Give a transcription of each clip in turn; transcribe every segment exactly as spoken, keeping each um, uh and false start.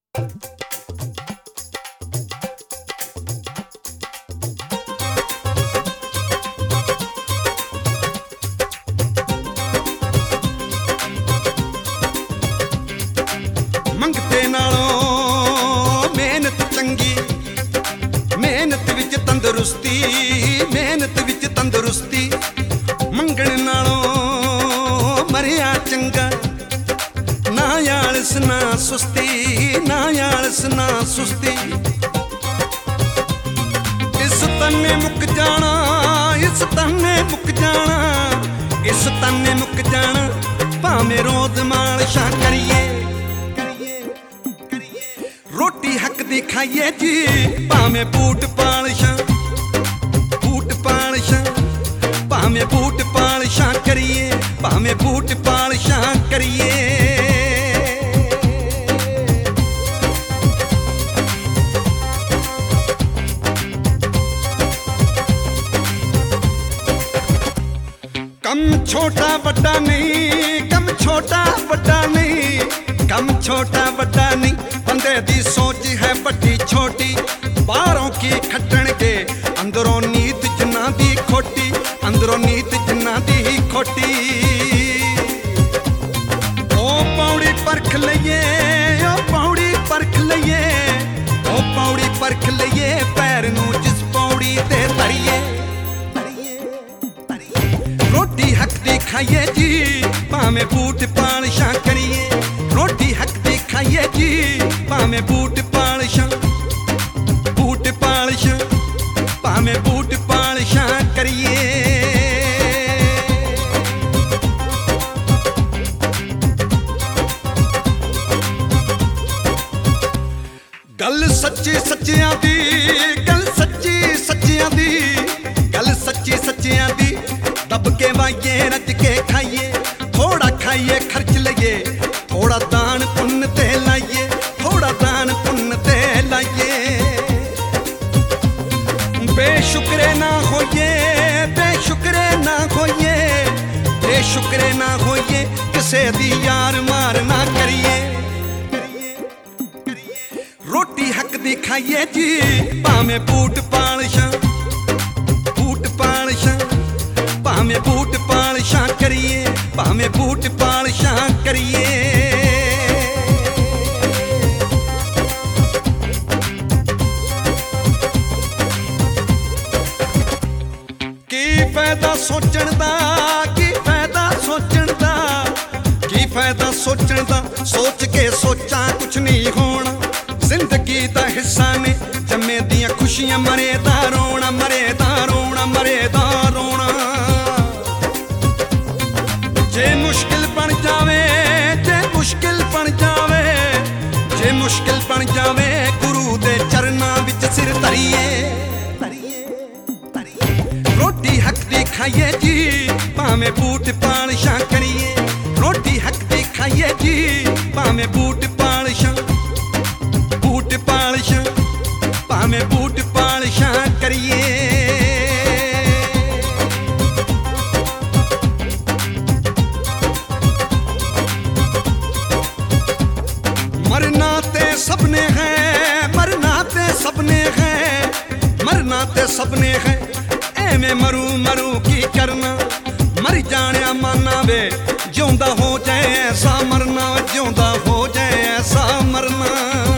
मंगते नालों मेहनत चंगी, मेहनत विच तंदुरुस्ती, मेहनत विच तंदुरुस्ती। मंगण नालों मरिया चंगा, ना आलस ना सुस्ती, ना आलस ना सुस्ती। इस तन्ने मुक जाना, इस तन्ने मुक जाना, इस तन्ने मुक जाना, भावें रोज मालशा करिए। रोटी हक दी खाइए जी, भावें बूट पालशा, बूट पालशा, भावें बूट पालशा करिए, भावें बूट पालशा करिए। कम छोटा बड़ा नहीं, कम छोटा बड़ा नहीं, कम छोटा बड़ा नहीं। बंदे दी सोच है बड़ी छोटी, बाहरों की खट्टन के अंदरों नीत जिन्ना दी खोटी, अंदरों नीत जिन्ना दी खोटी। ओ पौड़ी परख लइए, ओ पौड़ी परख लइए, ओ पौड़ी परख लइए, पैर नू जिस पौड़ी ते तरिए। रोटी हक दी खाइए जी, भावें बूट पालशा करिए। रोटी हक दी खाइए जी, भावें बूट पालशा, बूट पालशा, भावें बूट पालशा करिए। गल सच्ची सच्चियां दी, गल सच्ची सच्चियां दी, गल सच्ची सच्चियां दी। दब के वाइए रज के खाइए, थोड़ा खाइए खर्च लइए, थोड़ा दान पुण्य ते लाइए, थोड़ा दान पुण्य ते लाइए। बेशुक्रे ना होइए, बेशुक्रे ना होइए, बेशुक्रे ना होइए, किसे दी यार मार ना करिए। रोटी हक दी खाइए जी, भावें बूट पालशा, बूट पालशा, भावें बूट पालशा करिए, भावें बूट पालशा करिए। की फायदा सोचण दा, की फायदा सोचण दा, की फायदा सोचण दा, सोच के सोचा कुछ नहीं होना। जिंदगी दा हिस्सा ने जम्मे दियां खुशियां, मरे दा रोना, मरे दा रोना, मरे दा रोना। जे मुश्किल बन जावे, जे मुश्किल बन जावे, जे मुश्किल बन जावे, गुरु दे चरना विच सिर धरिए। रोटी हक दी खाइए जी, भावें बूट पालशा करिए। रोटी हक दी खाइए जी, भावें बूट पालशा, बूट पालशा, भावें बूट पालशा करिए। मरना ते सबने है, मरना ते सबने है, मरना ते सबने है। एवें मरू मरू की करना, मर जाने माना वे, जिउंदा हो जाए ऐसा मरना, जिउंदा हो जाए ऐसा मरना।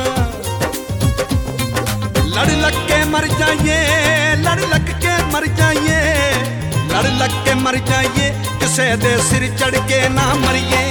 लड़ लग के मर जाइए, लड़ लग के मर जाइए, लड़ लग के मर जाइए, किसे दे सिर चढ़ के ना मरिए।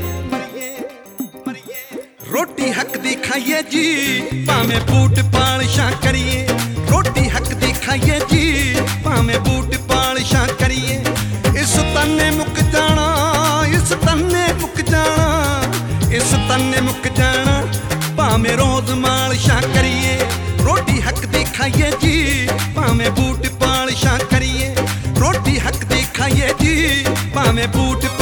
रोटी हक दी खाइए जी, भावें बूट पालशा करिए। रोटी हक दी खाइए जी, भावें बूट पालशा करिए। इस तन्ने मुक जाना, इस तन्ने मुक जाना, इस तन्ने मुक जाना, भावें रोज मालशा करिए। रोटी हक दी खाइए जी, भावें बूट पालशा करिए। रोटी हक दी खाइए जी, भावें बूट